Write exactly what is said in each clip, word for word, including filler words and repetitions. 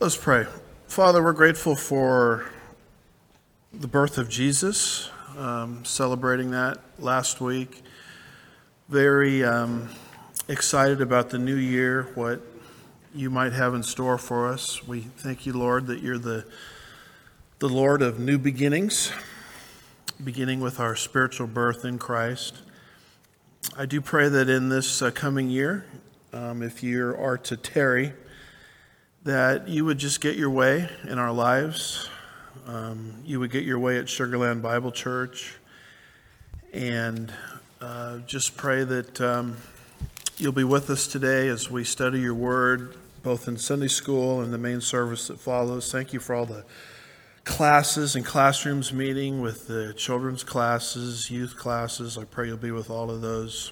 Let's pray. Father, we're grateful for the birth of Jesus, um, celebrating that last week. Very um, excited about the new year, what you might have in store for us. We thank you, Lord, that you're the, the Lord of new beginnings, beginning with our spiritual birth in Christ. I do pray that in this uh, coming year, um, if you are to tarry, that you would just get your way in our lives. Um, you would get your way at Sugarland Bible Church. And uh, just pray that um, you'll be with us today as we study your word, both in Sunday school and the main service that follows. Thank you for all the classes and classrooms meeting with the children's classes, youth classes. I pray you'll be with all of those.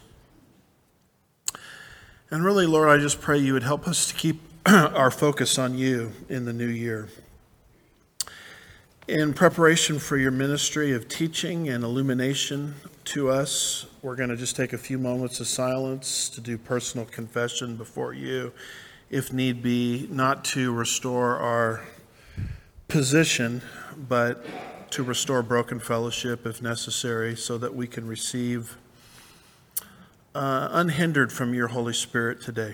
And really, Lord, I just pray you would help us to keep our focus on you in the new year. In preparation for your ministry of teaching and illumination to us, we're going to just take a few moments of silence to do personal confession before you, if need be, not to restore our position, but to restore broken fellowship if necessary, so that we can receive uh, unhindered from your Holy Spirit today.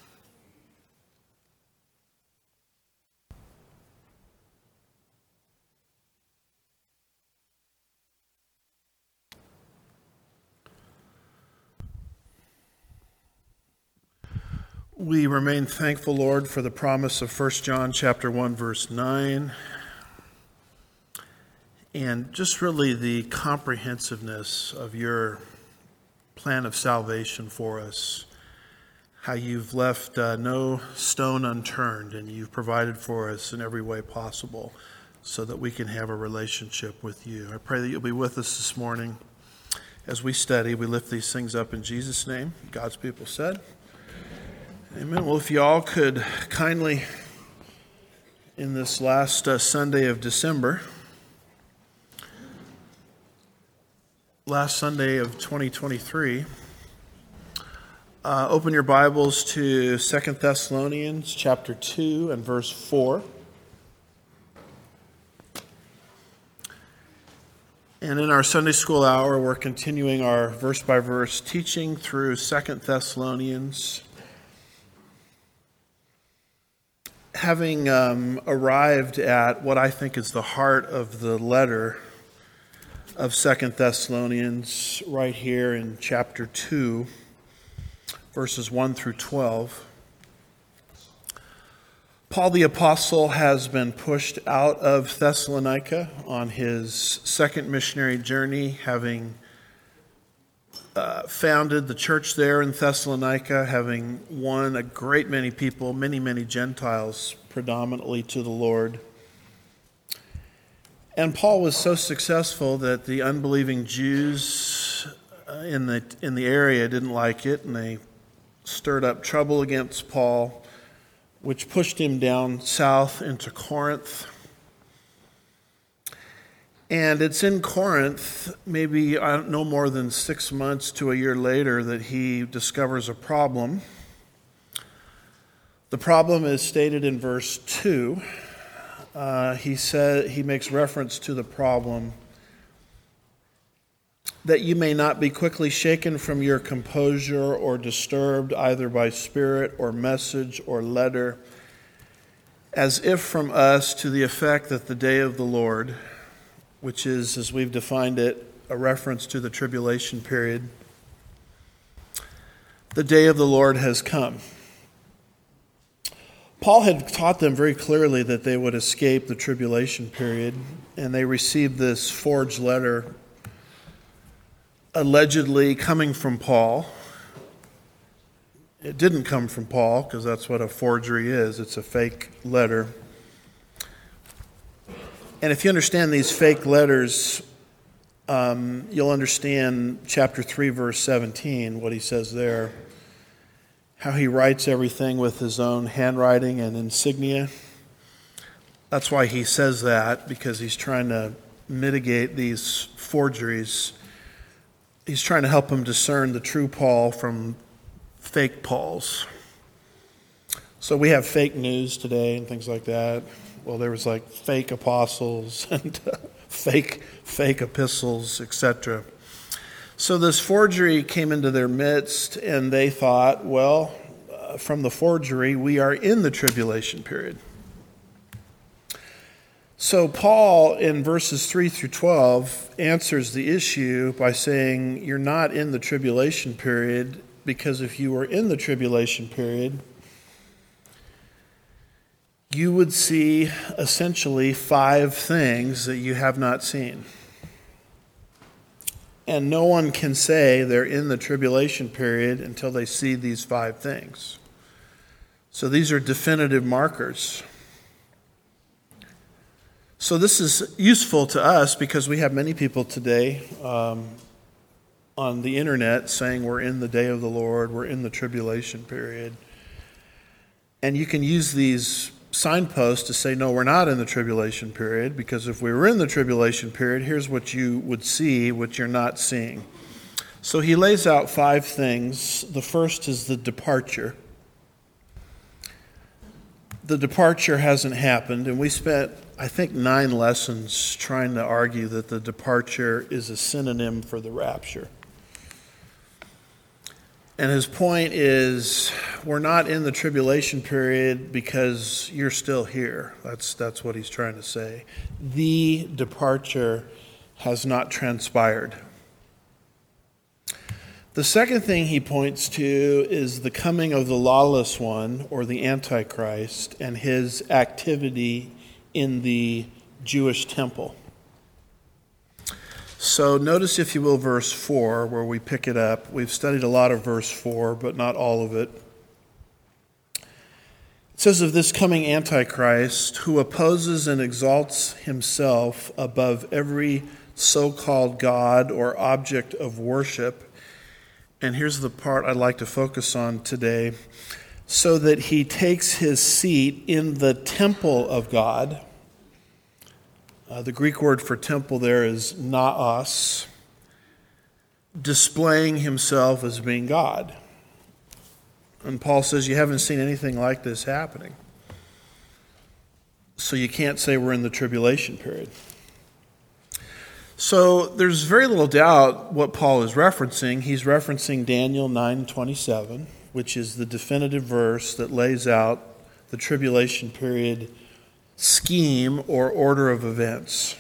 We remain thankful, Lord, for the promise of First John chapter one, verse nine, and just really the comprehensiveness of your plan of salvation for us, how you've left uh, no stone unturned, and you've provided for us in every way possible so that we can have a relationship with you. I pray that you'll be with us this morning as we study. We lift these things up in Jesus' name. God's people said, amen. Well, if you all could kindly, in this last uh, Sunday of December, last Sunday of twenty twenty-three, uh, open your Bibles to Second Thessalonians chapter two and verse four. And in our Sunday school hour, we're continuing our verse-by-verse teaching through Second Thessalonians. Having um, arrived at what I think is the heart of the letter of Second Thessalonians right here in chapter two, verses one through twelve, Paul the Apostle has been pushed out of Thessalonica on his second missionary journey, having Uh, founded the church there in Thessalonica, having won a great many people, many, many Gentiles, predominantly to the Lord. And Paul was so successful that the unbelieving Jews uh, in the in the area didn't like it, and they stirred up trouble against Paul, which pushed him down south into Corinth. And it's in Corinth, maybe I don't know, more than six months to a year later, that he discovers a problem. The problem is stated in verse two. Uh, he said he makes reference to the problem that you may not be quickly shaken from your composure or disturbed either by spirit or message or letter, as if from us, to the effect that the day of the Lord, which is, as we've defined it, a reference to the tribulation period, the day of the Lord has come. Paul had taught them very clearly that they would escape the tribulation period, and they received this forged letter, allegedly coming from Paul. It didn't come from Paul, because that's what a forgery is. It's a fake letter. And if you understand these fake letters, um, you'll understand chapter three, verse seventeen, what he says there, how he writes everything with his own handwriting and insignia. That's why he says that, because he's trying to mitigate these forgeries. He's trying to help them discern the true Paul from fake Pauls. So we have fake news today and things like that. Well, there was like fake apostles and fake fake epistles, et cetera. So this forgery came into their midst, and they thought, well, uh, from the forgery, we are in the tribulation period. So Paul, in verses three through twelve, answers the issue by saying, you're not in the tribulation period, because if you were in the tribulation period, you would see essentially five things that you have not seen. And no one can say they're in the tribulation period until they see these five things. So these are definitive markers. So this is useful to us because we have many people today um, on the internet saying we're in the day of the Lord, we're in the tribulation period. And you can use these signposts to say, no, we're not in the tribulation period, because if we were in the tribulation period, here's what you would see, what you're not seeing. So he lays out five things. The first is the departure. The departure hasn't happened, and we spent, I think, nine lessons trying to argue that the departure is a synonym for the rapture. And his point is, we're not in the tribulation period because you're still here. That's that's what he's trying to say. The departure has not transpired. The second thing he points to is the coming of the lawless one, or the Antichrist, and his activity in the Jewish temple. So notice, if you will, verse four, where we pick it up. We've studied a lot of verse four, but not all of it. It says of this coming Antichrist, who opposes and exalts himself above every so-called God or object of worship. And here's the part I'd like to focus on today. So that he takes his seat in the temple of God. Uh, the Greek word for temple there is naos, displaying himself as being God. And Paul says you haven't seen anything like this happening. So you can't say we're in the tribulation period. So there's very little doubt what Paul is referencing. He's referencing Daniel nine twenty-seven, which is the definitive verse that lays out the tribulation period scheme or order of events.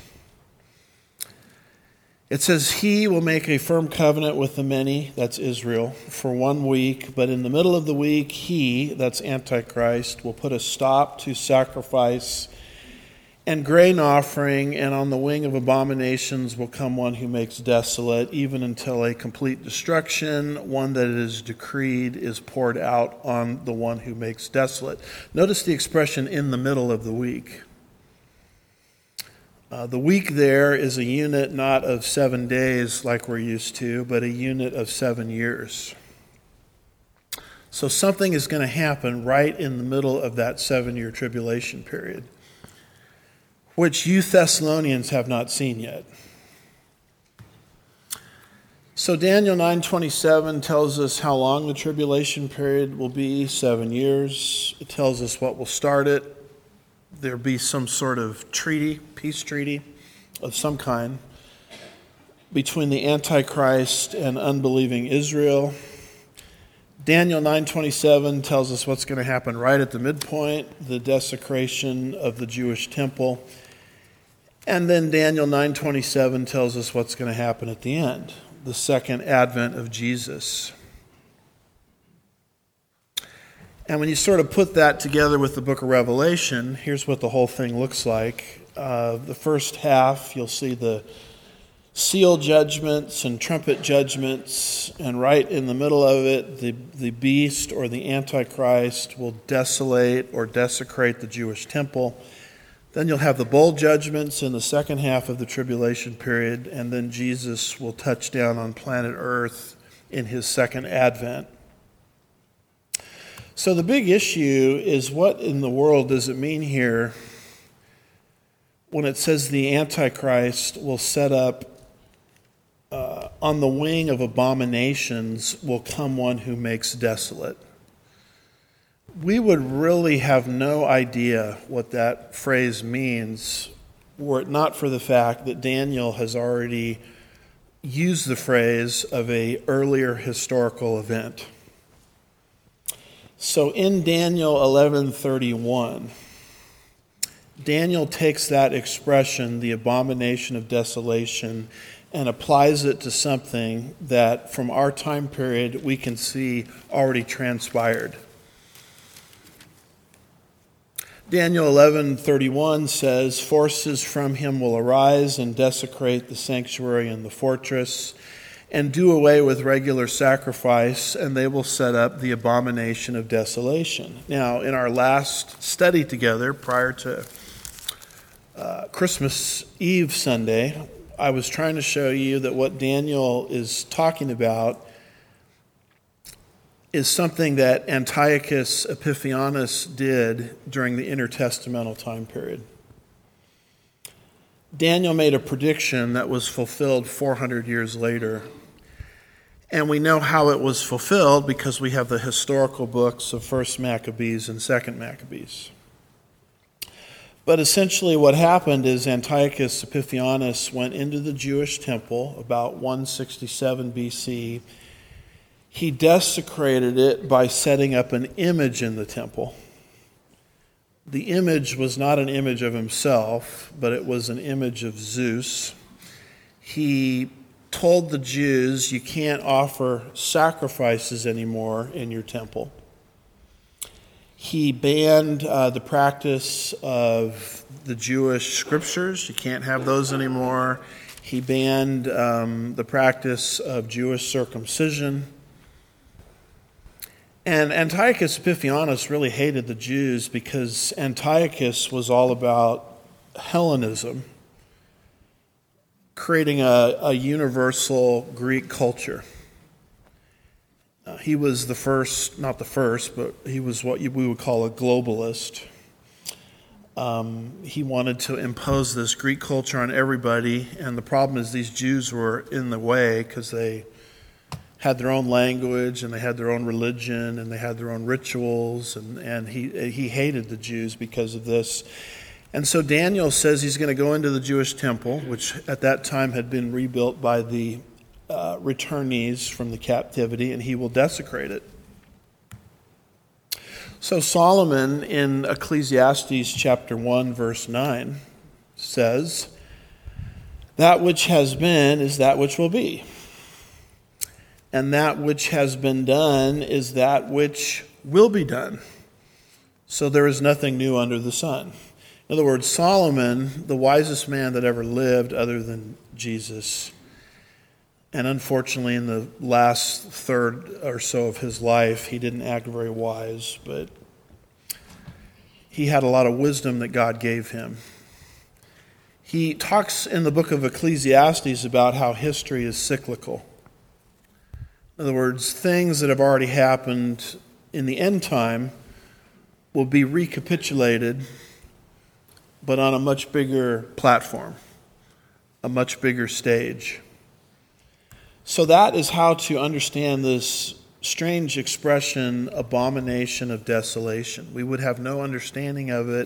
It says, he will make a firm covenant with the many, that's Israel, for one week, but in the middle of the week, he, that's Antichrist, will put a stop to sacrifice and grain offering, and on the wing of abominations will come one who makes desolate, even until a complete destruction, one that is decreed, is poured out on the one who makes desolate. Notice the expression, in the middle of the week. Uh, the week there is a unit not of seven days like we're used to, but a unit of seven years. So something is going to happen right in the middle of that seven-year tribulation period, which you Thessalonians have not seen yet. So Daniel nine twenty-seven tells us how long the tribulation period will be, seven years. It tells us what will start it. There'll be some sort of treaty, peace treaty of some kind between the Antichrist and unbelieving Israel. Daniel nine twenty-seven tells us what's going to happen right at the midpoint, the desecration of the Jewish temple. And then Daniel nine twenty-seven tells us what's going to happen at the end, the second advent of Jesus. And when you sort of put that together with the book of Revelation, here's what the whole thing looks like. Uh, the first half, you'll see the seal judgments and trumpet judgments, and right in the middle of it, the, the beast or the Antichrist will desolate or desecrate the Jewish temple. Then you'll have the bowl judgments in the second half of the tribulation period, and then Jesus will touch down on planet Earth in his second advent. So the big issue is, what in the world does it mean here when it says the Antichrist will set up uh, on the wing of abominations will come one who makes desolate? we would really have no idea what that phrase means were it not for the fact that Daniel has already used the phrase of an earlier historical event. So in Daniel eleven thirty-one, Daniel takes that expression, the abomination of desolation, and applies it to something that from our time period we can see already transpired. Daniel eleven thirty-one says, "Forces from him will arise and desecrate the sanctuary and the fortress, and do away with regular sacrifice, and they will set up the abomination of desolation." Now, in our last study together, prior to uh, Christmas Eve Sunday, I was trying to show you that what Daniel is talking about is something that Antiochus Epiphanes did during the intertestamental time period. Daniel made a prediction that was fulfilled four hundred years later. And we know how it was fulfilled because we have the historical books of First Maccabees and Second Maccabees. But essentially what happened is Antiochus Epiphanes went into the Jewish temple about one sixty-seven B C. He desecrated it by setting up an image in the temple. The image was not an image of himself, but it was an image of Zeus. He told the Jews, you can't offer sacrifices anymore in your temple. He banned uh, the practice of the Jewish scriptures. You can't have those anymore. He banned um, the practice of Jewish circumcision. And Antiochus Epiphanes really hated the Jews because Antiochus was all about Hellenism, creating a, a universal Greek culture. Uh, he was the first, not the first, but he was what we would call a globalist. Um, he wanted to impose this Greek culture on everybody, and the problem is these Jews were in the way because they had their own language, and they had their own religion, and they had their own rituals, and, and he he hated the Jews because of this. And so Daniel says he's going to go into the Jewish temple, which at that time had been rebuilt by the uh, returnees from the captivity, and he will desecrate it. So Solomon in Ecclesiastes chapter one, verse nine says, "That which has been is that which will be. And that which has been done is that which will be done. So there is nothing new under the sun." In other words, Solomon, the wisest man that ever lived other than Jesus, and unfortunately in the last third or so of his life, he didn't act very wise, but he had a lot of wisdom that God gave him. He talks in the book of Ecclesiastes about how history is cyclical. In other words, things that have already happened in the end time will be recapitulated, but on a much bigger platform, a much bigger stage. So that is how to understand this strange expression, abomination of desolation. We would have no understanding of it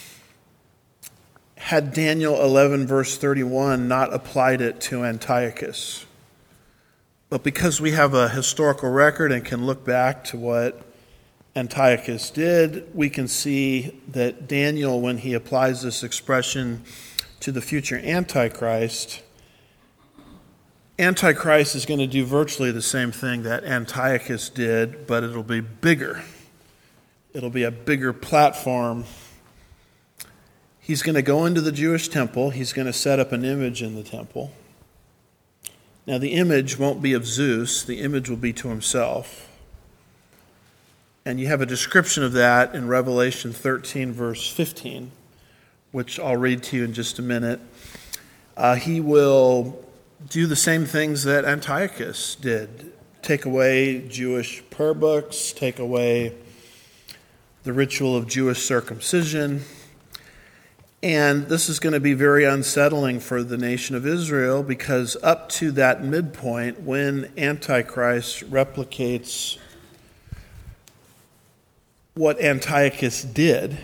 had Daniel eleven, verse thirty-one, not applied it to Antiochus. But because we have a historical record and can look back to what Antiochus did, we can see that Daniel, when he applies this expression to the future Antichrist, Antichrist is going to do virtually the same thing that Antiochus did, but it'll be bigger. It'll be a bigger platform. He's going to go into the Jewish temple. He's going to set up an image in the temple. Now, the image won't be of Zeus. The image will be to himself. And you have a description of that in Revelation thirteen, verse fifteen, which I'll read to you in just a minute. Uh, he will do the same things that Antiochus did. Take away Jewish prayer books, take away the ritual of Jewish circumcision. And this is going to be very unsettling for the nation of Israel because up to that midpoint, when Antichrist replicates what Antiochus did,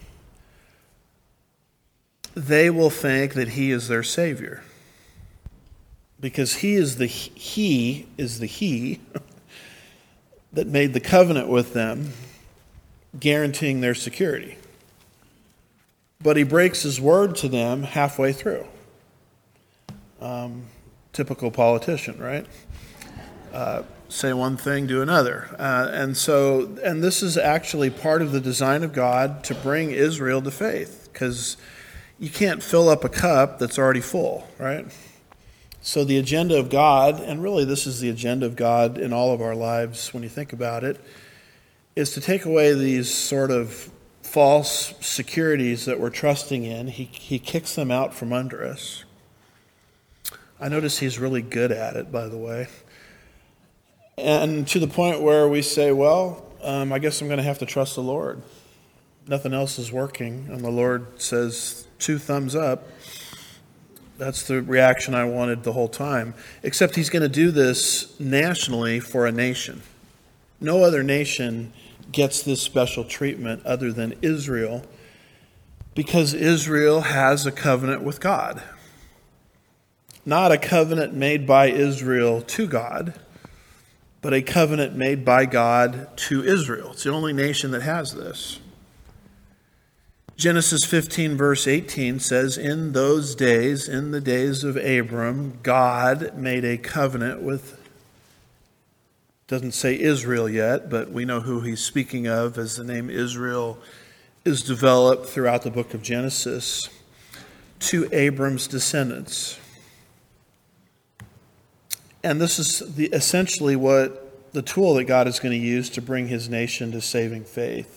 they will think that he is their Savior. Because he is the he is the he that made the covenant with them, guaranteeing their security. But he breaks his word to them halfway through. Um, typical politician, right? Uh, say one thing, do another. Uh, and so, and this is actually part of the design of God to bring Israel to faith, because you can't fill up a cup that's already full, right? So the agenda of God, and really this is the agenda of God in all of our lives when you think about it, is to take away these sort of false securities that we're trusting in. He, he kicks them out from under us. I notice he's really good at it, by the way. And to the point where we say, well, um, I guess I'm going to have to trust the Lord. Nothing else is working. And the Lord says, two thumbs up. That's the reaction I wanted the whole time. Except he's going to do this nationally for a nation. No other nation gets this special treatment other than Israel, because Israel has a covenant with God. Not a covenant made by Israel to God, but a covenant made by God to Israel. It's the only nation that has this. Genesis fifteen verse eighteen says, in those days, in the days of Abram, God made a covenant with, doesn't say Israel yet, but we know who he's speaking of as the name Israel is developed throughout the book of Genesis, to Abram's descendants. And this is the, essentially what the tool that God is going to use to bring his nation to saving faith.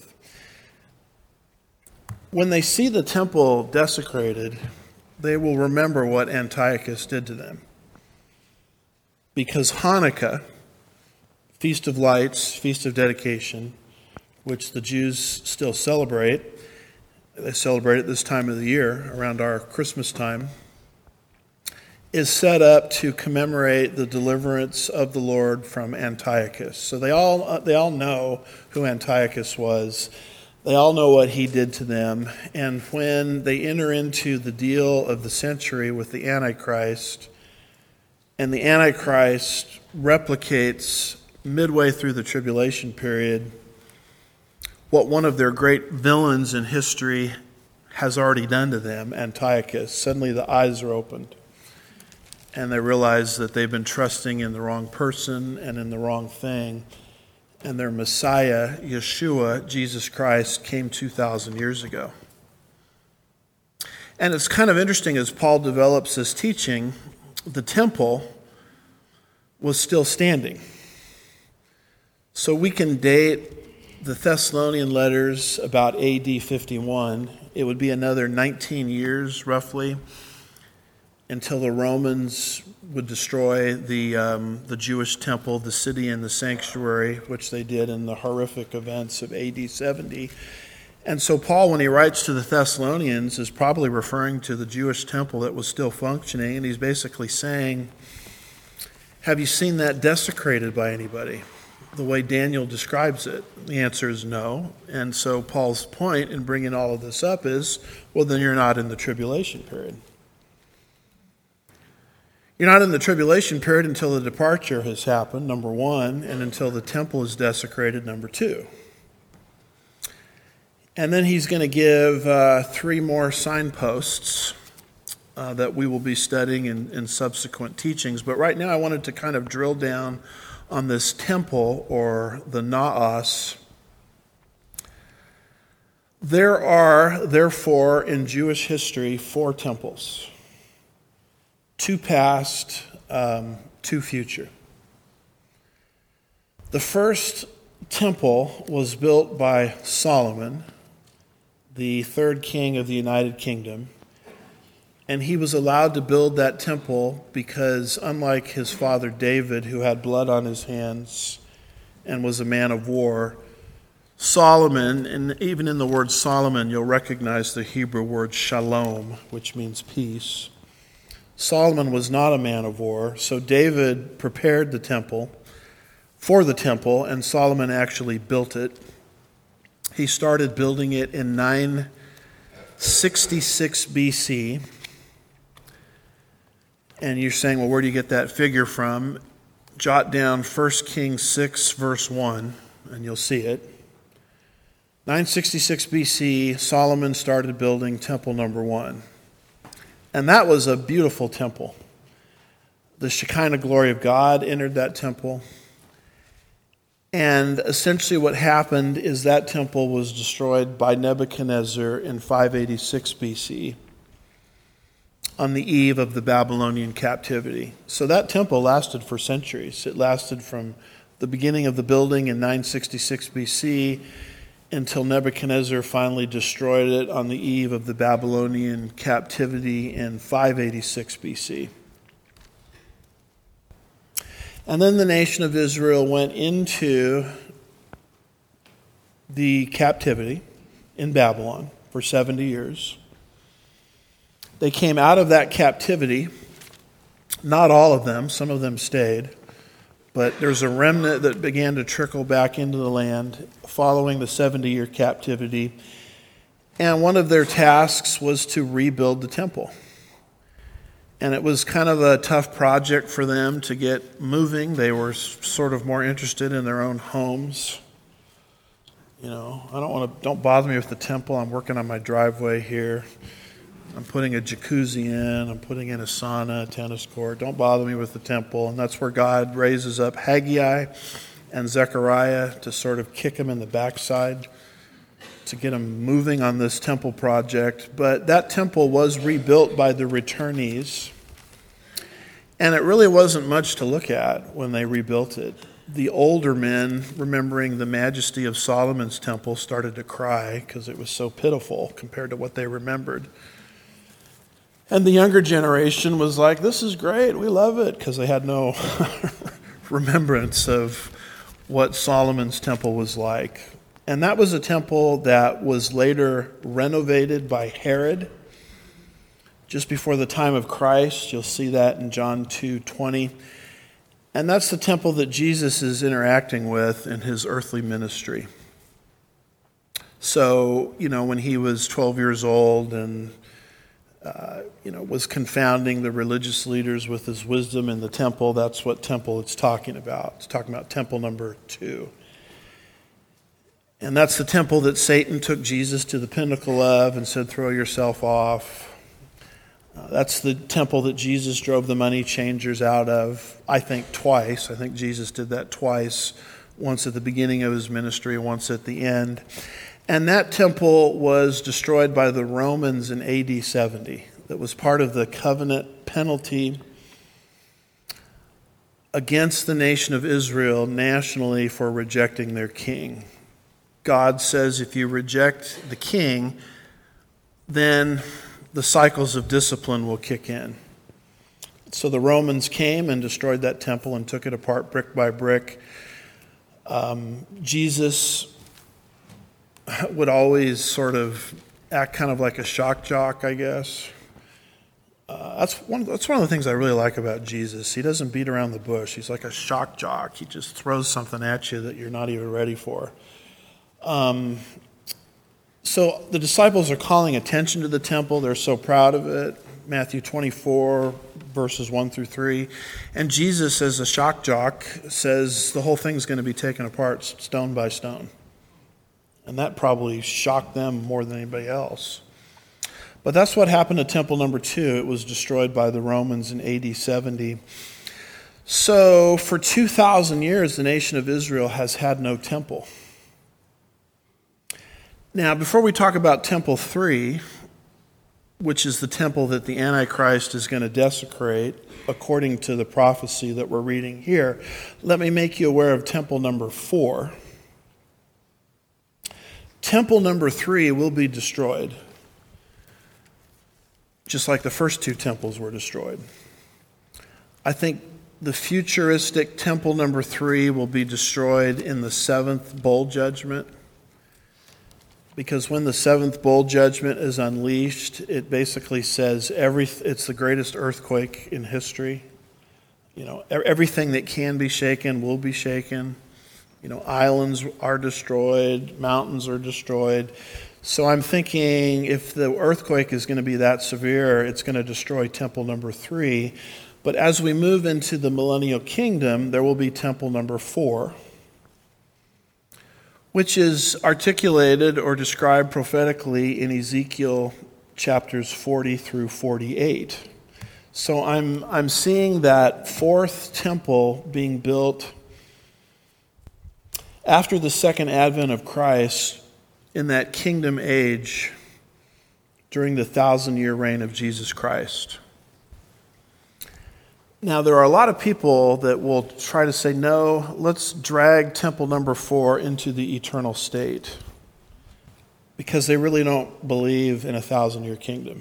When they see the temple desecrated, they will remember what Antiochus did to them. Because Hanukkah, Feast of Lights, Feast of Dedication, which the Jews still celebrate, they celebrate it this time of the year, around our Christmas time, is set up to commemorate the deliverance of the Lord from Antiochus. So they all they all know who Antiochus was. They all know what he did to them. And when they enter into the deal of the century with the Antichrist, and the Antichrist replicates midway through the tribulation period what one of their great villains in history has already done to them, Antiochus, suddenly the eyes are opened. And they realize that they've been trusting in the wrong person and in the wrong thing. And their Messiah, Yeshua, Jesus Christ, came two thousand years ago. And it's kind of interesting as Paul develops this teaching, the temple was still standing. So we can date the Thessalonian letters about A D fifty-one. It would be another nineteen years, roughly, until the Romans would destroy the um, the Jewish temple, the city, and the sanctuary, which they did in the horrific events of A D seventy. And so Paul, when he writes to the Thessalonians, is probably referring to the Jewish temple that was still functioning, and he's basically saying, have you seen that desecrated by anybody, the way Daniel describes it? The answer is no. And so Paul's point in bringing all of this up is, well, then you're not in the tribulation period. You're not in the tribulation period until the departure has happened, number one, and until the temple is desecrated, number two. And then he's going to give uh, three more signposts uh, that we will be studying in, in subsequent teachings. But right now I wanted to kind of drill down on this temple, or the naos. There are, therefore, in Jewish history, four temples. Two past, um, two future. The first temple was built by Solomon, the third king of the United Kingdom, and he was allowed to build that temple because, unlike his father David, who had blood on his hands and was a man of war, Solomon, and even in the word Solomon, you'll recognize the Hebrew word shalom, which means peace. Solomon was not a man of war, so David prepared the temple for the temple, and Solomon actually built it. He started building it in nine sixty-six B C. And you're saying, well, where do you get that figure from? Jot down First Kings six, verse one, and you'll see it. nine sixty-six B C, Solomon started building temple number one. And that was a beautiful temple. The Shekinah glory of God entered that temple. And essentially what happened is that temple was destroyed by Nebuchadnezzar in five eighty-six B C on the eve of the Babylonian captivity. So that temple lasted for centuries. It lasted from the beginning of the building in nine sixty-six B C until Nebuchadnezzar finally destroyed it on the eve of the Babylonian captivity in five eighty-six B C. And then the nation of Israel went into the captivity in Babylon for seventy years. They came out of that captivity, not all of them, some of them stayed, but there's a remnant that began to trickle back into the land following the seventy-year captivity. And one of their tasks was to rebuild the temple. And it was kind of a tough project for them to get moving. They were sort of more interested in their own homes. You know, I don't want to, don't bother me with the temple. I'm working on my driveway here. I'm putting a jacuzzi in. I'm putting in a sauna, a tennis court. Don't bother me with the temple. And that's where God raises up Haggai and Zechariah to sort of kick them in the backside, to get them moving on this temple project. But that temple was rebuilt by the returnees. And it really wasn't much to look at when they rebuilt it. The older men, remembering the majesty of Solomon's temple, started to cry because it was so pitiful compared to what they remembered. And the younger generation was like, this is great, we love it, because they had no remembrance of what Solomon's temple was like. And that was a temple that was later renovated by Herod just before the time of Christ. You'll see that in John two twenty. And that's the temple that Jesus is interacting with in his earthly ministry. So, you know, when he was twelve years old and Uh, you know, was confounding the religious leaders with his wisdom in the temple. That's what temple it's talking about. It's talking about temple number two. And that's the temple that Satan took Jesus to the pinnacle of and said, throw yourself off. Uh, that's the temple that Jesus drove the money changers out of, I think twice. I think Jesus did that twice, once at the beginning of his ministry, once at the end. And that temple was destroyed by the Romans in A D seventy. That was part of the covenant penalty against the nation of Israel nationally for rejecting their king. God says if you reject the king, then the cycles of discipline will kick in. So the Romans came and destroyed that temple and took it apart brick by brick. Um, Jesus would always sort of act kind of like a shock jock, I guess. Uh, that's one. That's one of the things I really like about Jesus. He doesn't beat around the bush. He's like a shock jock. He just throws something at you that you're not even ready for. Um, so the disciples are calling attention to the temple. They're so proud of it. Matthew twenty-four, verses one through three. And Jesus, as a shock jock, says the whole thing's going to be taken apart stone by stone. And that probably shocked them more than anybody else. But that's what happened to temple number two. It was destroyed by the Romans in A D seventy. So for two thousand years, the nation of Israel has had no temple. Now, before we talk about temple three, which is the temple that the Antichrist is going to desecrate, according to the prophecy that we're reading here, let me make you aware of temple number four. Temple number three will be destroyed, just like the first two temples were destroyed. I think the futuristic temple number three will be destroyed in the seventh bowl judgment, because when the seventh bowl judgment is unleashed, it basically says every it's the greatest earthquake in history. You know, everything that can be shaken will be shaken. You know, islands are destroyed, mountains are destroyed. So I'm thinking if the earthquake is going to be that severe, it's going to destroy temple number three. But as we move into the millennial kingdom, there will be temple number four, which is articulated or described prophetically in Ezekiel chapters forty through forty-eight. So I'm I'm seeing that fourth temple being built after the second advent of Christ in that kingdom age during the thousand-year reign of Jesus Christ. Now, there are a lot of people that will try to say, no, let's drag temple number four into the eternal state because they really don't believe in a thousand-year kingdom.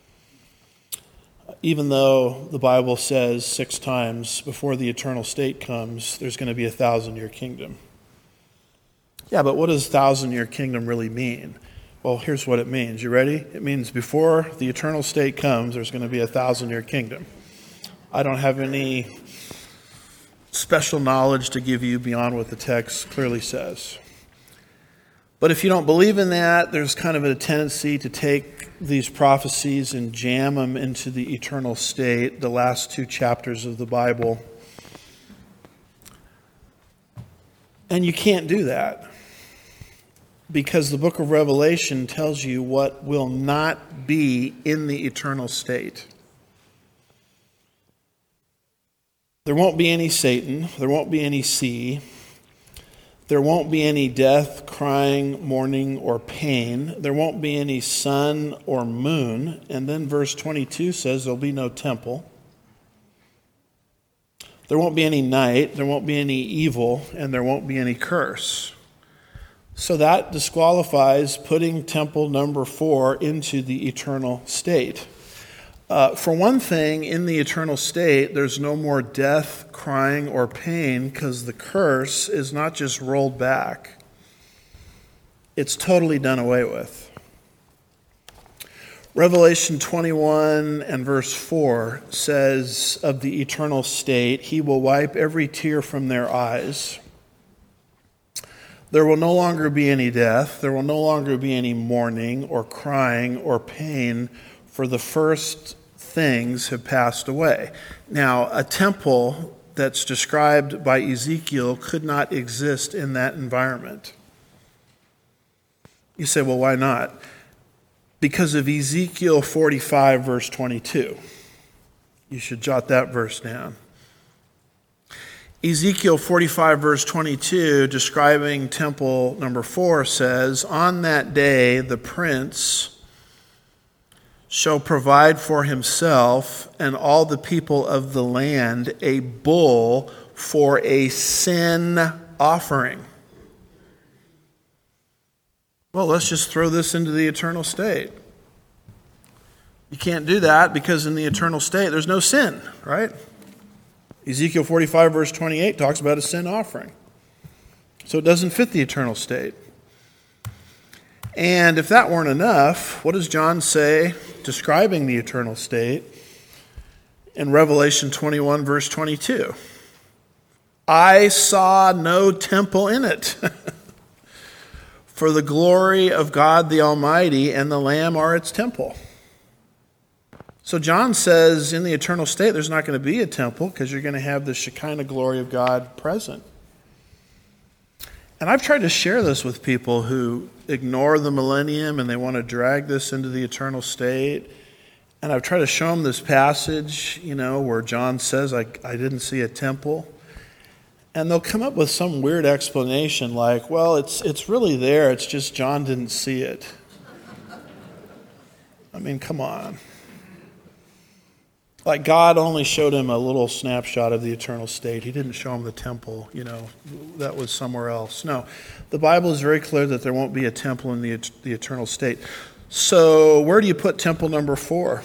Even though the Bible says six times before the eternal state comes, there's going to be a thousand-year kingdom. Yeah, but what does thousand-year kingdom really mean? Well, here's what it means. You ready? It means before the eternal state comes, there's going to be a thousand-year kingdom. I don't have any special knowledge to give you beyond what the text clearly says. But if you don't believe in that, there's kind of a tendency to take these prophecies and jam them into the eternal state, the last two chapters of the Bible. And you can't do that because the book of Revelation tells you what will not be in the eternal state. There won't be any Satan. There won't be any sea. There won't be any death, crying, mourning, or pain. There won't be any sun or moon. And then verse twenty-two says there'll be no temple. There won't be any night. There won't be any evil. And there won't be any curse. So that disqualifies putting temple number four into the eternal state. Uh, for one thing, in the eternal state, there's no more death, crying, or pain because the curse is not just rolled back. It's totally done away with. Revelation twenty-one and verse four says of the eternal state, He will wipe every tear from their eyes. There will no longer be any death. There will no longer be any mourning or crying or pain, for the first things have passed away. Now, a temple that's described by Ezekiel could not exist in that environment. You say, well, why not? Because of Ezekiel forty-five, verse twenty-two. You should jot that verse down. Ezekiel forty-five, verse twenty-two, describing temple number four, says, On that day the prince shall provide for himself and all the people of the land a bull for a sin offering. Well, let's just throw this into the eternal state. You can't do that because in the eternal state there's no sin, right? Ezekiel forty-five, verse twenty-eight talks about a sin offering. So it doesn't fit the eternal state. And if that weren't enough, what does John say describing the eternal state in Revelation twenty-one, verse twenty-two? I saw no temple in it, for the glory of God the Almighty and the Lamb are its temple. So John says in the eternal state there's not going to be a temple because you're going to have the Shekinah glory of God present. And I've tried to share this with people who ignore the millennium and they want to drag this into the eternal state. And I've tried to show them this passage, you know, where John says, I, I didn't see a temple. And they'll come up with some weird explanation like, well, it's it's really there. It's just John didn't see it. I mean, come on. Like God only showed him a little snapshot of the eternal state. He didn't show him the temple, you know, that was somewhere else. No, the Bible is very clear that there won't be a temple in the, the eternal state. So where do you put temple number four?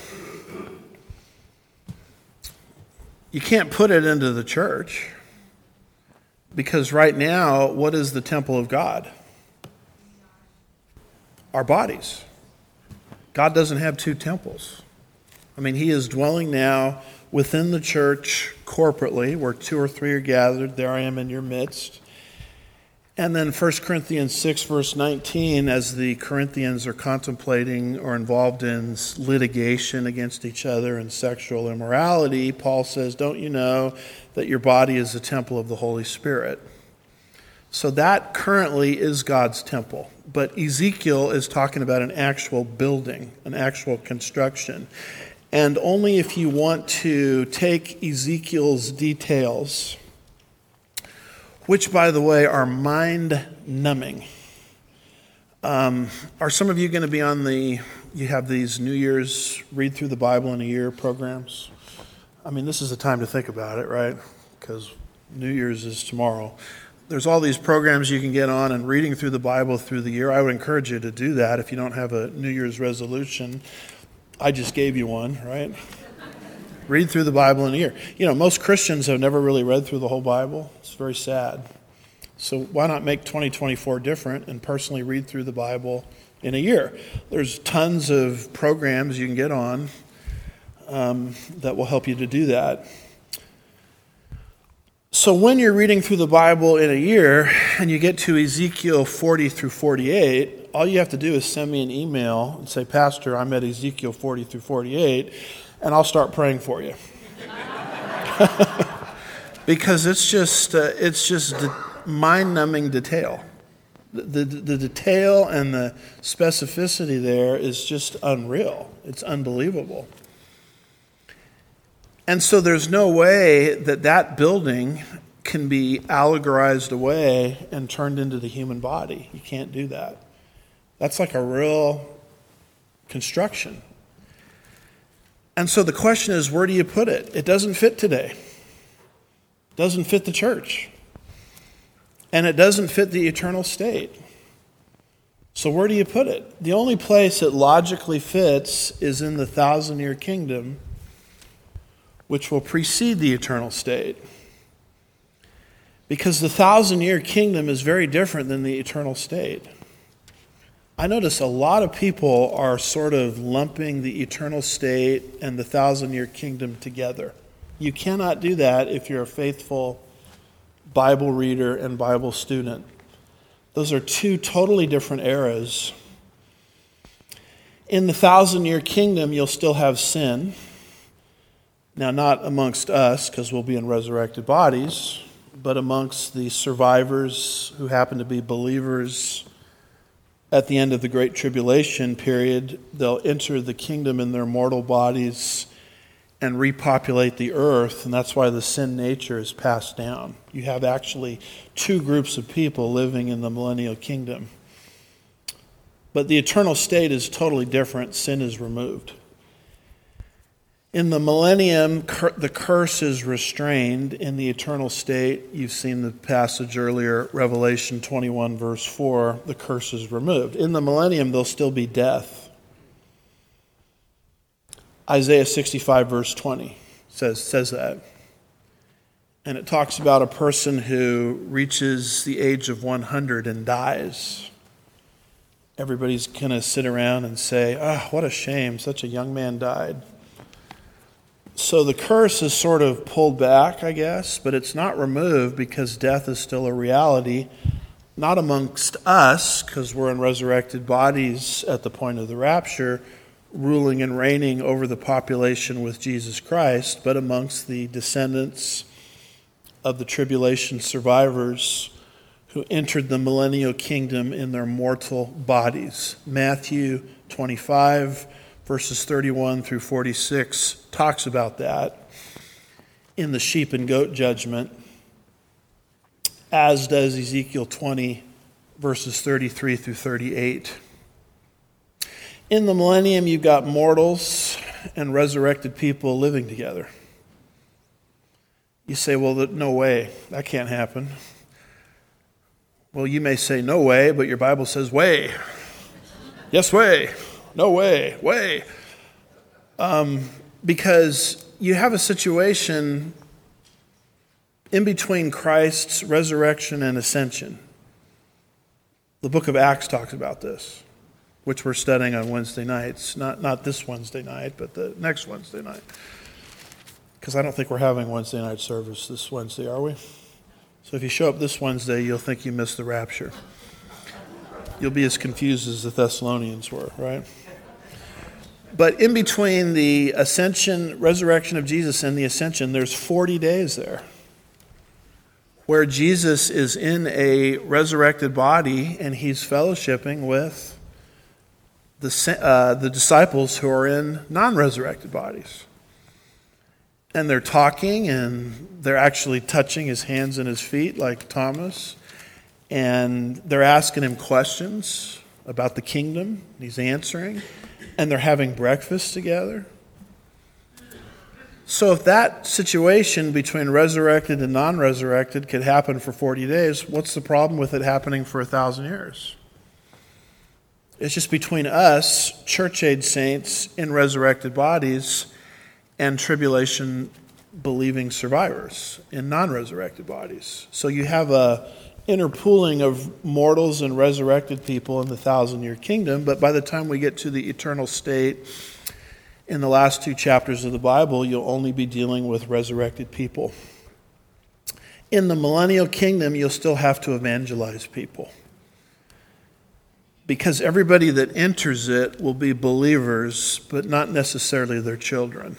You can't put it into the church because right now, what is the temple of God? Our bodies. God doesn't have two temples. I mean, he is dwelling now within the church corporately, where two or three are gathered. There I am in your midst. And then First Corinthians six, verse nineteen, as the Corinthians are contemplating or involved in litigation against each other and sexual immorality, Paul says, don't you know that your body is the temple of the Holy Spirit? So that currently is God's temple. But Ezekiel is talking about an actual building, an actual construction. And only if you want to take Ezekiel's details, which, by the way, are mind-numbing. Um, are some of you going to be on the, you have these New Year's Read Through the Bible in a Year programs? I mean, this is the time to think about it, right? Because New Year's is tomorrow. There's all these programs you can get on and reading through the Bible through the year. I would encourage you to do that if you don't have a New Year's resolution. I just gave you one, right? Read through the Bible in a year. You know, most Christians have never really read through the whole Bible. It's very sad. So why not make twenty twenty-four different and personally read through the Bible in a year? There's tons of programs you can get on um, that will help you to do that. So when you're reading through the Bible in a year and you get to Ezekiel forty through forty-eight, all you have to do is send me an email and say, Pastor, I'm at Ezekiel forty through forty-eight, and I'll start praying for you. Because it's just uh, it's just de- mind-numbing detail. The, the, the detail and the specificity there is just unreal. It's unbelievable. And so there's no way that that building can be allegorized away and turned into the human body. You can't do that. That's like a real construction. And so the question is, where do you put it? It doesn't fit today. It doesn't fit the church. And it doesn't fit the eternal state. So where do you put it? The only place it logically fits is in the thousand-year kingdom, which will precede the eternal state. Because the thousand-year kingdom is very different than the eternal state. I notice a lot of people are sort of lumping the eternal state and the thousand-year kingdom together. You cannot do that if you're a faithful Bible reader and Bible student. Those are two totally different eras. In the thousand-year kingdom, you'll still have sin. Now, not amongst us, because we'll be in resurrected bodies, but amongst the survivors who happen to be believers at the end of the Great Tribulation period. They'll enter the kingdom in their mortal bodies and repopulate the earth, and that's why the sin nature is passed down. You have actually two groups of people living in the millennial kingdom. But the eternal state is totally different. Sin is removed. In the millennium, cur- the curse is restrained. In the eternal state, you've seen the passage earlier, Revelation twenty-one, verse four, the curse is removed. In the millennium, there'll still be death. Isaiah sixty-five, verse twenty says, says that. And it talks about a person who reaches the age of one hundred and dies. Everybody's going to sit around and say, ah, oh, what a shame, such a young man died. So the curse is sort of pulled back, I guess, but it's not removed because death is still a reality, not amongst us, because we're in resurrected bodies at the point of the rapture, ruling and reigning over the population with Jesus Christ, but amongst the descendants of the tribulation survivors who entered the millennial kingdom in their mortal bodies. Matthew twenty-five, verses thirty-one through forty-six talks about that in the sheep and goat judgment, as does Ezekiel twenty, verses thirty-three through thirty-eight. In the millennium, you've got mortals and resurrected people living together. You say, well, no way, that can't happen. Well, you may say no way, but your Bible says way. Yes, way. No way, way. Um, because you have a situation in between Christ's resurrection and ascension. The book of Acts talks about this, which we're studying on Wednesday nights. Not, not this Wednesday night, but the next Wednesday night. Because I don't think we're having Wednesday night service this Wednesday, are we? So if you show up this Wednesday, you'll think you missed the rapture. You'll be as confused as the Thessalonians were, right? But in between the ascension, resurrection of Jesus and the ascension, there's forty days there where Jesus is in a resurrected body and he's fellowshipping with the, uh, the disciples who are in non-resurrected bodies. And they're talking and they're actually touching his hands and his feet like Thomas. And they're asking him questions about the kingdom. He's answering. And they're having breakfast together. So if that situation between resurrected and non-resurrected could happen for forty days, what's the problem with it happening for a thousand years? It's just between us, church-age saints in resurrected bodies, and tribulation-believing survivors in non-resurrected bodies. So you have a interpooling of mortals and resurrected people in the thousand-year kingdom, but by the time we get to the eternal state in the last two chapters of the Bible, you'll only be dealing with resurrected people. In the millennial kingdom, you'll still have to evangelize people, because everybody that enters it will be believers, but not necessarily their children,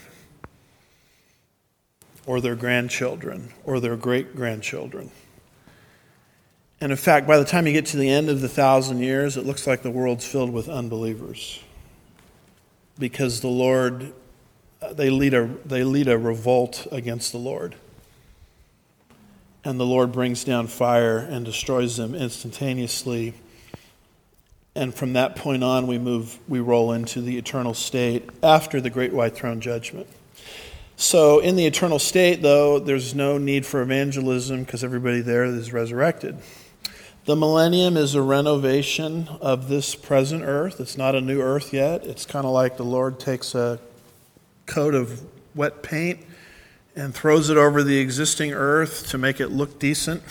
or their grandchildren, or their great-grandchildren. And in fact, by the time you get to the end of the thousand years, it looks like the world's filled with unbelievers. Because the Lord, they lead a, they lead a revolt against the Lord. And the Lord brings down fire and destroys them instantaneously. And from that point on, we move, we roll into the eternal state after the great white throne judgment. So in the eternal state, though, there's no need for evangelism because everybody there is resurrected. The millennium is a renovation of this present earth. It's not a new earth yet. It's kind of like the Lord takes a coat of wet paint and throws it over the existing earth to make it look decent.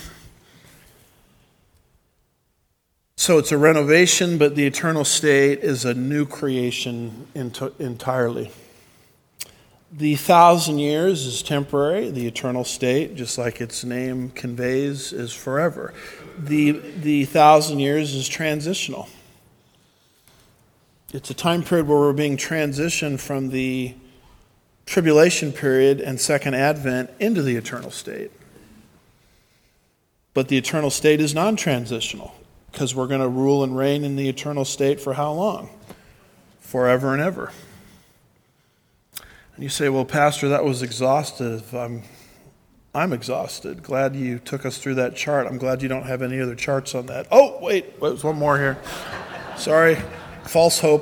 So it's a renovation, but the eternal state is a new creation entirely. The thousand years is temporary. The eternal state, just like its name conveys, is forever. The, the thousand years is transitional. It's a time period where we're being transitioned from the tribulation period and second advent into the eternal state. But the eternal state is non-transitional, because we're going to rule and reign in the eternal state for how long? Forever and ever. And you say, well, Pastor, that was exhaustive. I'm, I'm exhausted. Glad you took us through that chart. I'm glad you don't have any other charts on that. Oh, wait, there's one more here. Sorry, false hope.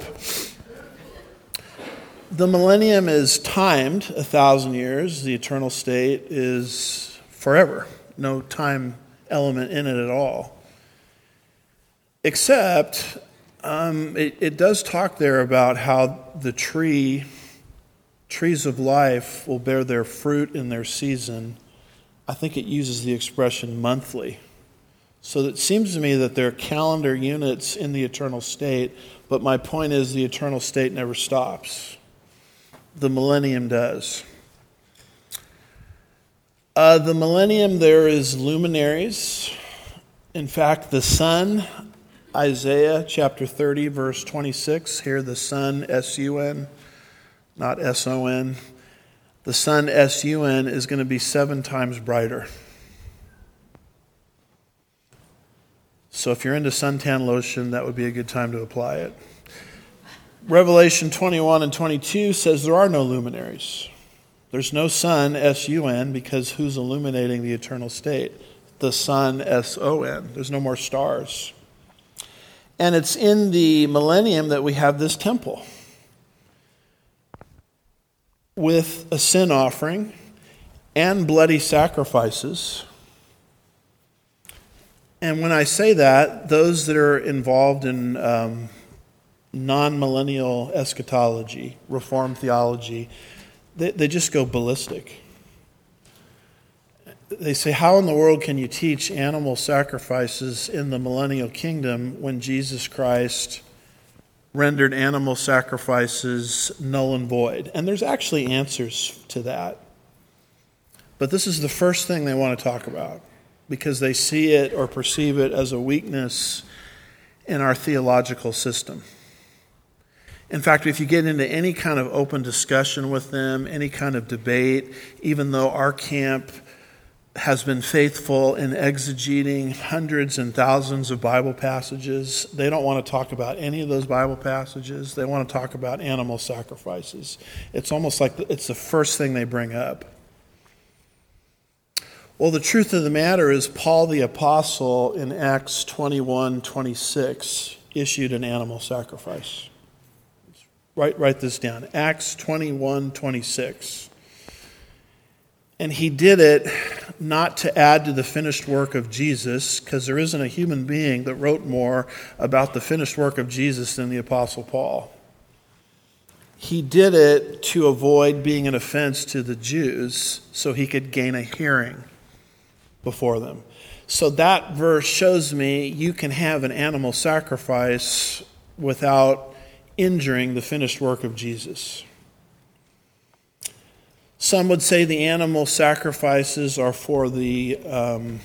The millennium is timed a thousand years. The eternal state is forever. No time element in it at all. Except um, it, it does talk there about how the tree... trees of life will bear their fruit in their season. I think it uses the expression monthly. So it seems to me that there are calendar units in the eternal state, but my point is the eternal state never stops. The millennium does. Uh, the millennium, there is luminaries. In fact, the sun, Isaiah chapter thirty, verse twenty-six, here the sun, S U N, not S O N. The sun, S U N, is going to be seven times brighter. So if you're into suntan lotion, that would be a good time to apply it. Revelation twenty-one and twenty-two says there are no luminaries. There's no sun, S U N, because who's illuminating the eternal state? The sun, S O N. There's no more stars. And it's in the millennium that we have this temple with a sin offering and bloody sacrifices. And when I say that, those that are involved in um, non-millennial eschatology, Reformed theology, they, they just go ballistic. They say, how in the world can you teach animal sacrifices in the millennial kingdom when Jesus Christ rendered animal sacrifices null and void? And there's actually answers to that. But this is the first thing they want to talk about. because they see it or perceive it as a weakness in our theological system. In fact, if you get into any kind of open discussion with them, any kind of debate, even though our camp has been faithful in exegeting hundreds and thousands of Bible passages, they don't want to talk about any of those Bible passages. They want to talk about animal sacrifices. It's almost like it's the first thing they bring up. Well, the truth of the matter is Paul the Apostle in Acts twenty-one twenty-six issued an animal sacrifice. Write, write this down. Acts twenty-one twenty-six. And he did it not to add to the finished work of Jesus, because there isn't a human being that wrote more about the finished work of Jesus than the Apostle Paul. He did it to avoid being an offense to the Jews so he could gain a hearing before them. So that verse shows me you can have an animal sacrifice without injuring the finished work of Jesus. Some would say the animal sacrifices are for the um,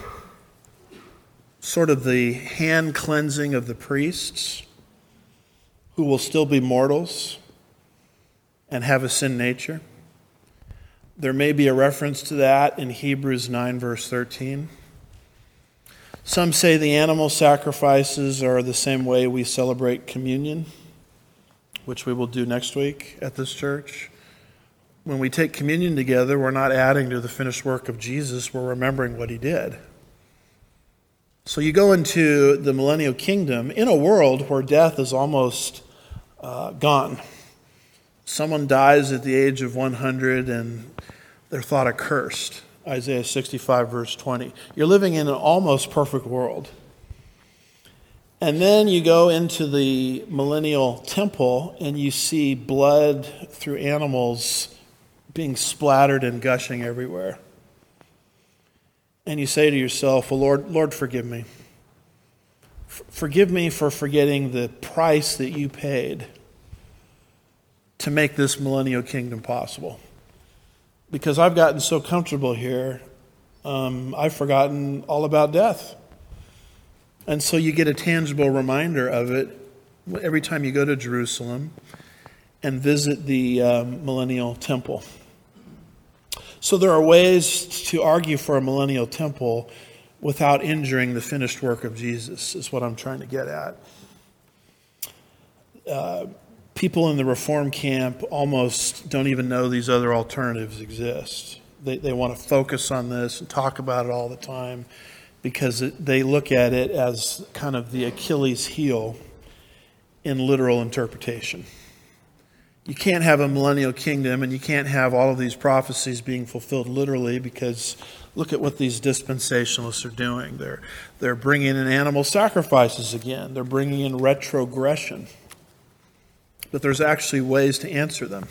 sort of the hand cleansing of the priests, who will still be mortals and have a sin nature. There may be a reference to that in Hebrews nine, verse thirteen. Some say the animal sacrifices are the same way we celebrate communion, which we will do next week at this church. When we take communion together, we're not adding to the finished work of Jesus, we're remembering what he did. So you go into the millennial kingdom in a world where death is almost uh, gone. Someone dies at the age of one hundred and they're thought accursed. Isaiah sixty-five, verse twenty. You're living in an almost perfect world. And then you go into the millennial temple and you see blood through animals being splattered and gushing everywhere. And you say to yourself, well, Lord, Lord, forgive me. F- forgive me for forgetting the price that you paid to make this millennial kingdom possible. Because I've gotten so comfortable here, um, I've forgotten all about death. And so you get a tangible reminder of it every time you go to Jerusalem and visit the um, millennial temple. So there are ways to argue for a millennial temple without injuring the finished work of Jesus, is what I'm trying to get at. Uh, people in the Reform camp almost don't even know these other alternatives exist. They, they want to focus on this and talk about it all the time because it, they look at it as kind of the Achilles heel in literal interpretation. You can't have a millennial kingdom and you can't have all of these prophecies being fulfilled literally, because look at what these dispensationalists are doing. They're, they're bringing in animal sacrifices again. They're bringing in retrogression. But there's actually ways to answer them.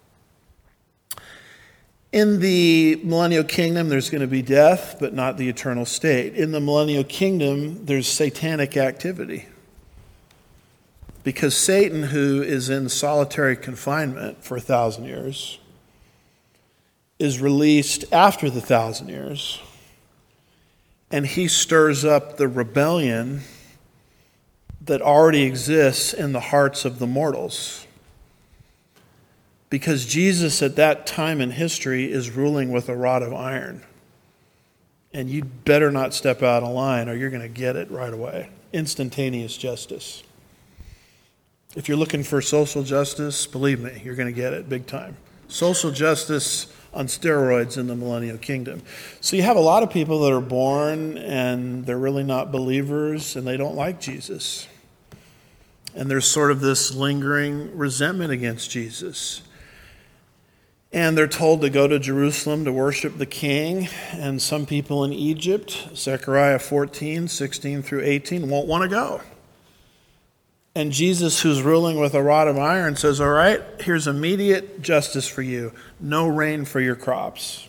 In the millennial kingdom, there's going to be death, but not the eternal state. In the millennial kingdom, there's satanic activity. Because Satan, who is in solitary confinement for a thousand years, is released after the thousand years, and he stirs up the rebellion that already exists in the hearts of the mortals. Because Jesus at that time in history is ruling with a rod of iron. And you'd better not step out of line or you're going to get it right away. Instantaneous justice. If you're looking for social justice, believe me, you're going to get it big time. Social justice on steroids in the millennial kingdom. So you have a lot of people that are born and they're really not believers and they don't like Jesus. And there's sort of this lingering resentment against Jesus. And they're told to go to Jerusalem to worship the king. And some people in Egypt, Zechariah fourteen, sixteen through eighteen, won't want to go. And Jesus, who's ruling with a rod of iron, says, all right, here's immediate justice for you. No rain for your crops.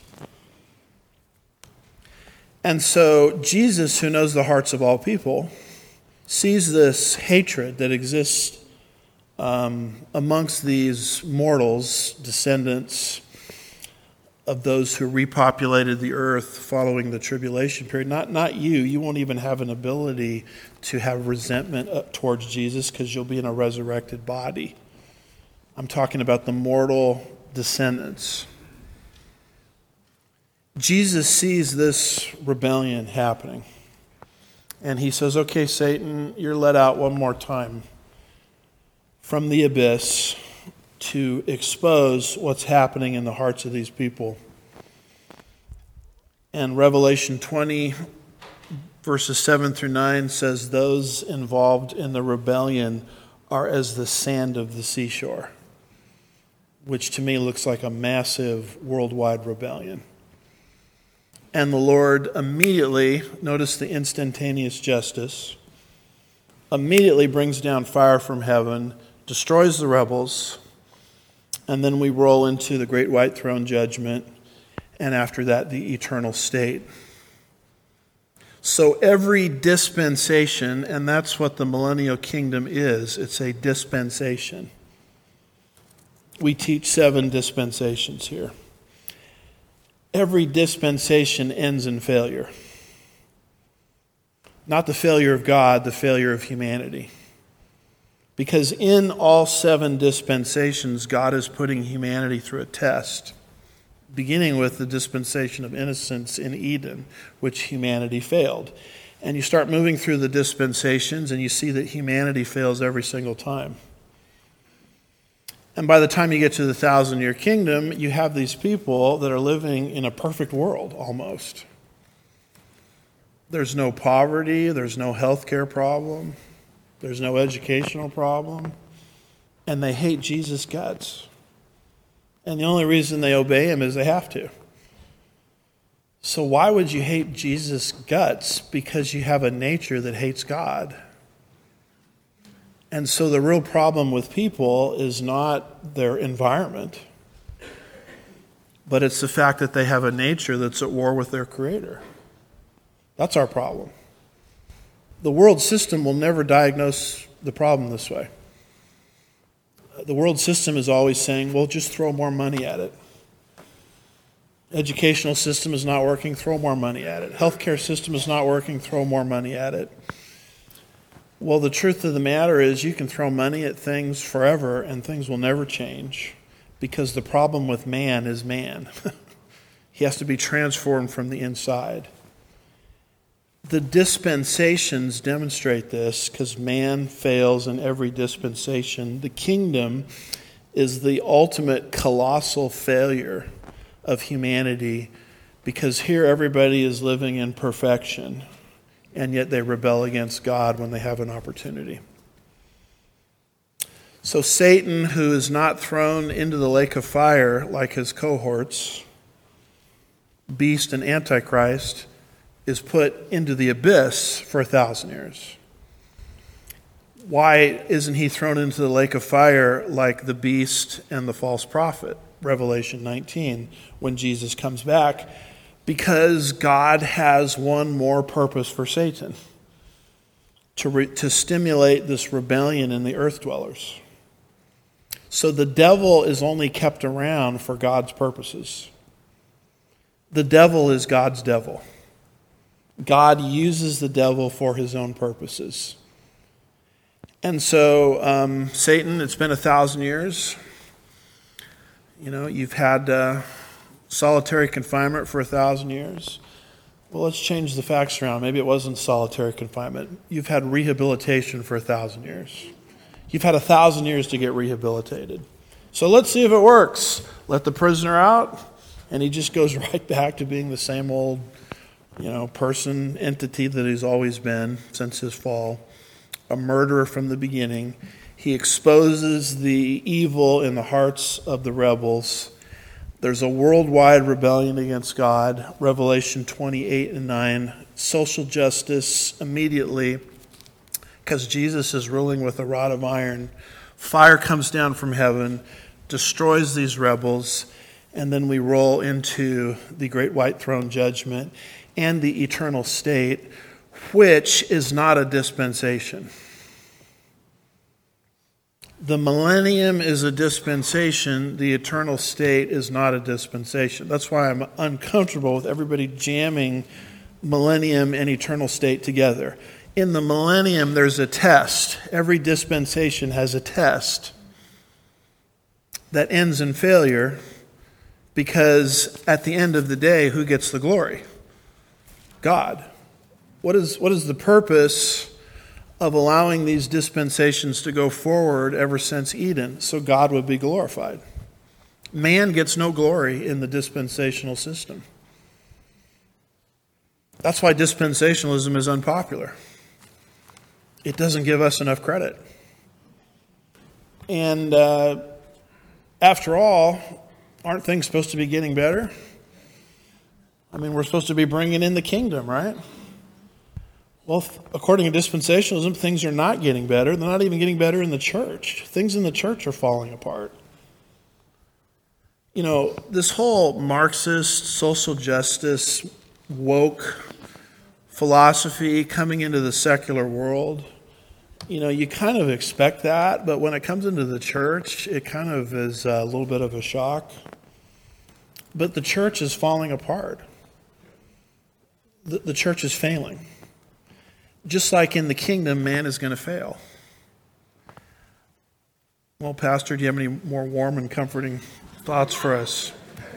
And so Jesus, who knows the hearts of all people, sees this hatred that exists um, amongst these mortals, descendants of those who repopulated the earth following the tribulation period. Not, not you. You won't even have an ability to have resentment up towards Jesus because you'll be in a resurrected body. I'm talking about the mortal descendants. Jesus sees this rebellion happening. And he says, okay, Satan, you're let out one more time from the abyss to expose what's happening in the hearts of these people. And Revelation twenty, verses seven through nine says, those involved in the rebellion are as the sand of the seashore, which to me looks like a massive worldwide rebellion. And the Lord immediately, notice the instantaneous justice, immediately brings down fire from heaven, destroys the rebels, and then we roll into the great white throne judgment, and after that, the eternal state. So every dispensation, and that's what the millennial kingdom is, it's a dispensation. We teach seven dispensations here. Every dispensation ends in failure. Not the failure of God, the failure of humanity. Because in all seven dispensations, God is putting humanity through a test, beginning with the dispensation of innocence in Eden, which humanity failed. And you start moving through the dispensations, and you see that humanity fails every single time. And by the time you get to the thousand-year kingdom, you have these people that are living in a perfect world, almost. There's no poverty, there's no health care problem, there's no educational problem, and they hate Jesus' guts. And the only reason they obey him is they have to. So why would you hate Jesus' guts? Because you have a nature that hates God. And so the real problem with people is not their environment, but it's the fact that they have a nature that's at war with their Creator. That's our problem. The world system will never diagnose the problem this way. The world system is always saying, well, just throw more money at it. Educational system is not working, throw more money at it. Healthcare system is not working, throw more money at it. Well, the truth of the matter is you can throw money at things forever and things will never change because the problem with man is man. He has to be transformed from the inside. The dispensations demonstrate this because man fails in every dispensation. The kingdom is the ultimate colossal failure of humanity because here everybody is living in perfection and yet they rebel against God when they have an opportunity. So Satan, who is not thrown into the lake of fire like his cohorts, beast and antichrist, is put into the abyss for a thousand years. Why isn't he thrown into the lake of fire like the beast and the false prophet? Revelation nineteen, when Jesus comes back. Because God has one more purpose for Satan. To, re- to stimulate this rebellion in the earth dwellers. So the devil is only kept around for God's purposes. The devil is God's devil. God uses the devil for his own purposes. And so, um, Satan, it's been a thousand years. You know, you've had uh, solitary confinement for a thousand years. Well, let's change the facts around. Maybe it wasn't solitary confinement. You've had rehabilitation for a thousand years. You've had a thousand years to get rehabilitated. So let's see if it works. Let the prisoner out, and he just goes right back to being the same old you know, person, entity that he's always been since his fall, a murderer from the beginning. He exposes the evil in the hearts of the rebels. There's a worldwide rebellion against God, Revelation twenty-eight and nine, social justice immediately, because Jesus is ruling with a rod of iron. Fire comes down from heaven, destroys these rebels, and then we roll into the great white throne judgment and the eternal state, which is not a dispensation. The millennium is a dispensation. The eternal state is not a dispensation. That's why I'm uncomfortable with everybody jamming millennium and eternal state together. In the millennium, there's a test. Every dispensation has a test that ends in failure, because at the end of the day, who gets the glory? God. What is, what is the purpose of allowing these dispensations to go forward ever since Eden? So God would be glorified. Man gets no glory in the dispensational system. That's why dispensationalism is unpopular. It doesn't give us enough credit. And uh, after all, aren't things supposed to be getting better? I mean, we're supposed to be bringing in the kingdom, right? Well, according to dispensationalism, things are not getting better. They're not even getting better in the church. Things in the church are falling apart. You know, this whole Marxist, social justice, woke philosophy coming into the secular world, you know, you kind of expect that, but when it comes into the church, it kind of is a little bit of a shock. But the church is falling apart. The, the church is failing. Just like in the kingdom, man is going to fail. Well, Pastor, do you have any more warm and comforting thoughts for us?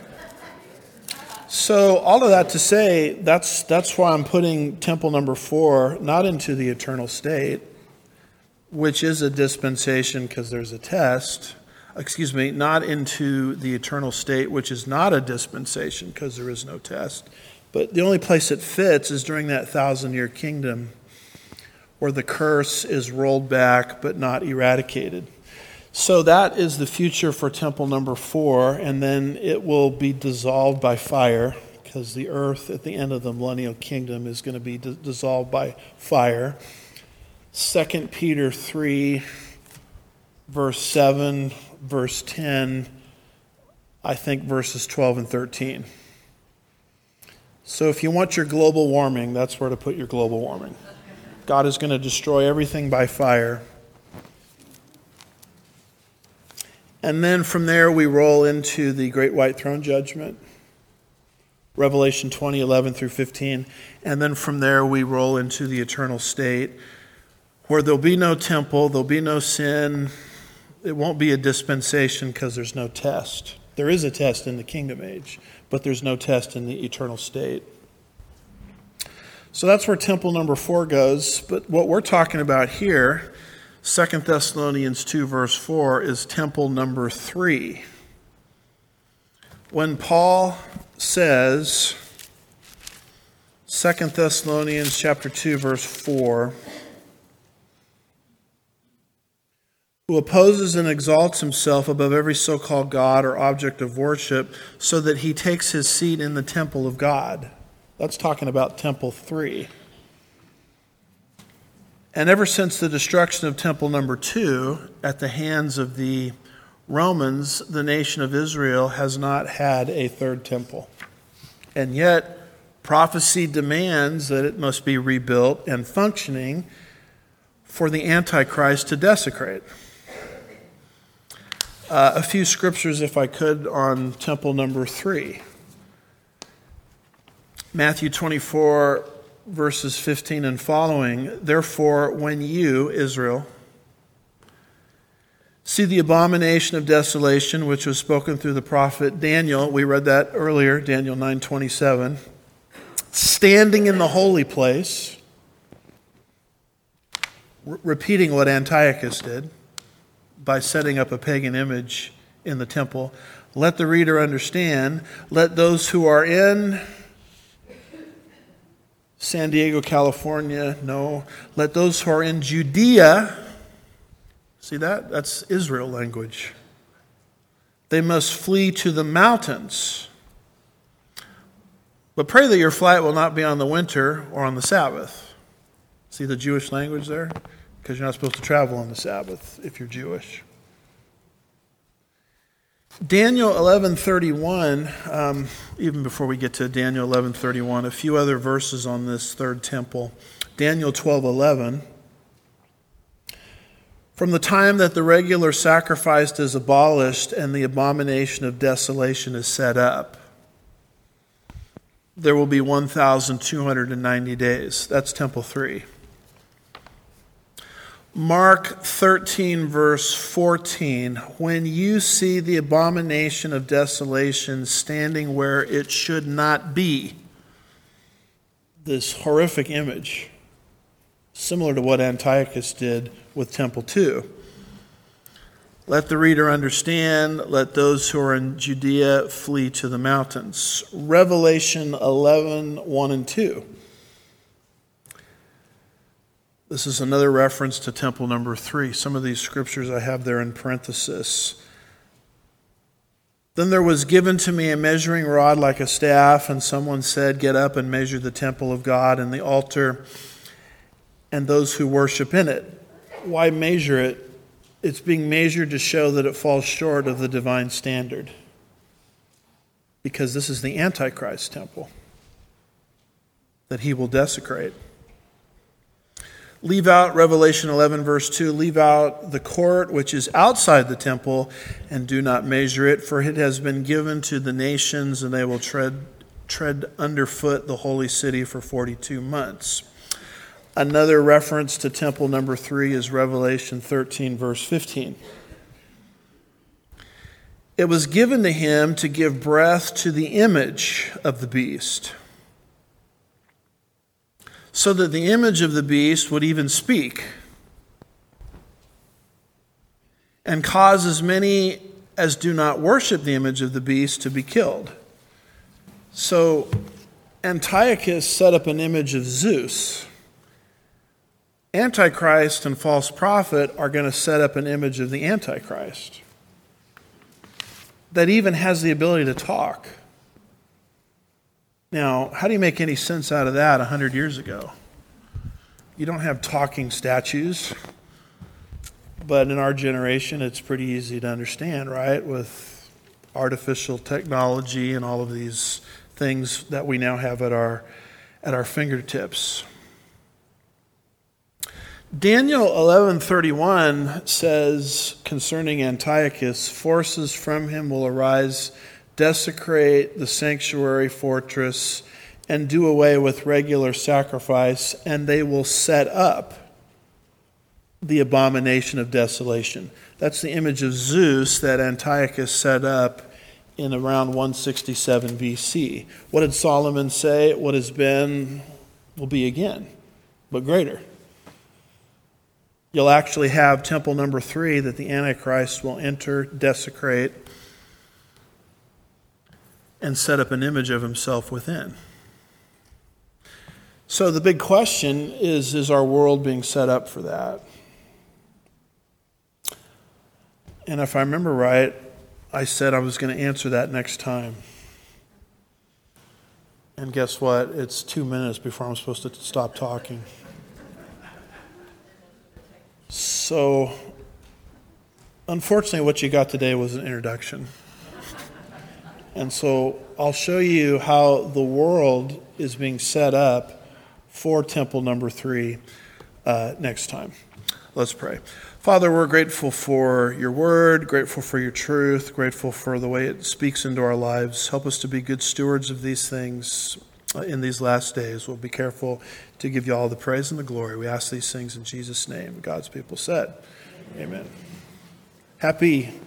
So all of that to say, that's that's why I'm putting temple number four not into the eternal state, which is a dispensation because there's a test. Excuse me, not into the eternal state, which is not a dispensation because there is no test. But the only place it fits is during that thousand-year kingdom, where the curse is rolled back but not eradicated. So that is the future for temple number four, and then it will be dissolved by fire, because the earth at the end of the millennial kingdom is going to be d- dissolved by fire. Second Peter three, verse seven, verse ten, I think verses twelve and thirteen. So if you want your global warming, that's where to put your global warming. God is going to destroy everything by fire. And then from there we roll into the great white throne judgment, Revelation twenty, eleven through fifteen. And then from there we roll into the eternal state, where there'll be no temple, there'll be no sin. It won't be a dispensation because there's no test. There is a test in the kingdom age, but there's no test in the eternal state. So that's where temple number four goes. But what we're talking about here, Second Thessalonians two, verse four, is temple number three. When Paul says, Second Thessalonians chapter two, verse four, who opposes and exalts himself above every so-called God or object of worship, so that he takes his seat in the temple of God. That's talking about temple three. And ever since the destruction of temple number two at the hands of the Romans, the nation of Israel has not had a third temple. And yet, prophecy demands that it must be rebuilt and functioning for the Antichrist to desecrate. Uh, a few scriptures, if I could, on temple number three. Matthew twenty-four, verses fifteen and following. Therefore, when you, Israel, see the abomination of desolation, which was spoken through the prophet Daniel, we read that earlier, Daniel nine twenty-seven, standing in the holy place, re- repeating what Antiochus did by setting up a pagan image in the temple. Let the reader understand, let those who are in San Diego, California, no. Let those who are in Judea, see that? That's Israel language. They must flee to the mountains. But pray that your flight will not be on the winter or on the Sabbath. See the Jewish language there? Because you're not supposed to travel on the Sabbath if you're Jewish. Daniel eleven thirty-one, um, even before we get to Daniel eleven thirty-one, a few other verses on this third temple. Daniel twelve eleven. From the time that the regular sacrifice is abolished and the abomination of desolation is set up, there will be one thousand two hundred ninety days. That's Temple three. Mark thirteen, verse fourteen, when you see the abomination of desolation standing where it should not be, this horrific image, similar to what Antiochus did with Temple two. Let the reader understand, let those who are in Judea flee to the mountains. Revelation eleven, one and two. This is another reference to temple number three. Some of these scriptures I have there in parenthesis. Then there was given to me a measuring rod like a staff, and someone said, get up and measure the temple of God and the altar and those who worship in it. Why measure it? It's being measured to show that it falls short of the divine standard. Because this is the Antichrist temple that he will desecrate. Leave out Revelation eleven, verse two. Leave out the court which is outside the temple, and do not measure it, for it has been given to the nations, and they will tread, tread underfoot the holy city for forty-two months. Another reference to temple number three is Revelation thirteen, verse fifteen. It was given to him to give breath to the image of the beast, so that the image of the beast would even speak, and cause as many as do not worship the image of the beast to be killed. So Antiochus set up an image of Zeus. Antichrist and false prophet are going to set up an image of the Antichrist that even has the ability to talk. Now, how do you make any sense out of that one hundred years ago? You don't have talking statues, but in our generation, it's pretty easy to understand, right? With artificial technology and all of these things that we now have at our at our fingertips. Daniel eleven thirty-one says concerning Antiochus, forces from him will arise, desecrate the sanctuary fortress, and do away with regular sacrifice, and they will set up the abomination of desolation. That's the image of Zeus that Antiochus set up in around one sixty-seven B C. What did Solomon say? What has been will be again, but greater. You'll actually have temple number three that the Antichrist will enter, desecrate, and set up an image of himself within. So the big question is, is our world being set up for that? And if I remember right, I said I was going to answer that next time. And guess what? It's two minutes before I'm supposed to stop talking. So, unfortunately, what you got today was an introduction. And so I'll show you how the world is being set up for temple number three uh, next time. Let's pray. Father, we're grateful for your word, grateful for your truth, grateful for the way it speaks into our lives. Help us to be good stewards of these things in these last days. We'll be careful to give you all the praise and the glory. We ask these things in Jesus' name. God's people said, amen. Happy